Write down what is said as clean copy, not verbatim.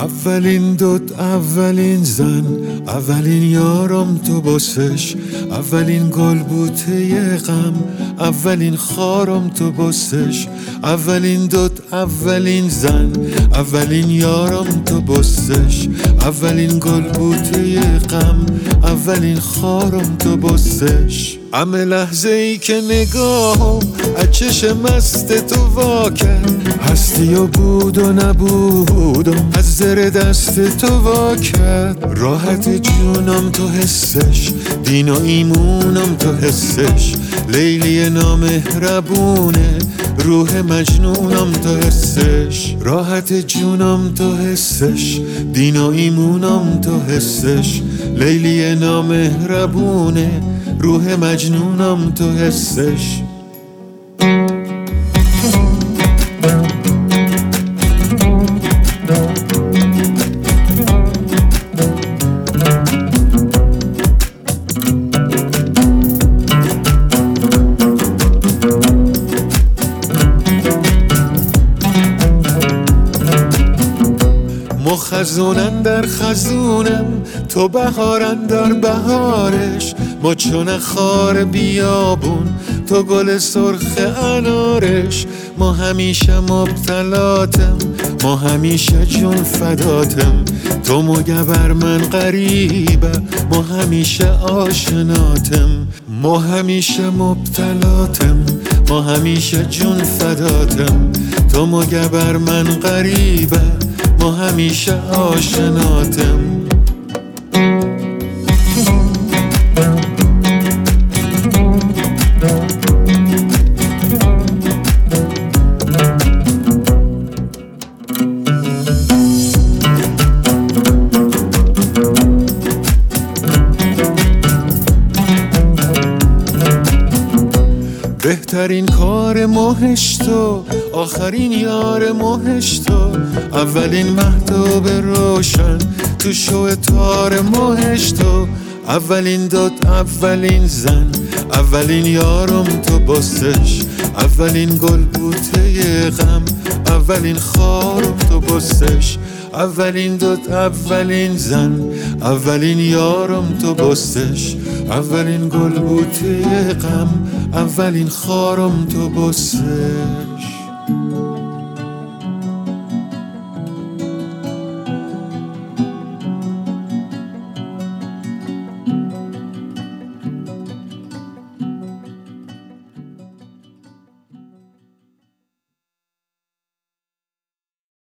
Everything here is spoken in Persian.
اولین دوت اولین زن، اولین یارم تو باسش، اولین گل بوته غم، اولین خارم تو باسش. اولین دوت اولین زن، اولین یارم تو باسش، اولین گل بوته غم، اولین خارم تو باسش. همه لحظه ای که نگاهم از چشم مست تو وا کرد، هستی و بود و نبودم از زیر دست تو وا کرد. راحت جونم تو حسش، دین و ایمونم تو حسش، لیلی نامهربونه روح مجنونم تو حسش. راحت جونم تو حسش، دین و ایمونم تو حسش، لیلی نامهربونه روح مجنونم تو حسش. ما خزونن در خزونم، تو بهارن در بهارش، ما چون خار بیابون تو گل سرخ انارش. ما همیشه مبتلاتم، ما همیشه جون فداتم، تو مگه بر من غریبه ما همیشه آشناتم. ما همیشه مبتلاتم، ما همیشه جون فداتم، تو مگه بر من غریبه ما همیشه آشناتم. بهترین کار ماهش تو، آخرین یار ماهش تو، اولین مهتاب روشن تو شو تار ماهش تو. اولین دوت اولین زن، اولین یارم تو باسش، اولین گل بوته غم، اولین خارم تو باسش. اولین دوت اولین زن، اولین یارم تو باسش، اولین گل بوته غم، اولین خارم تو باسش.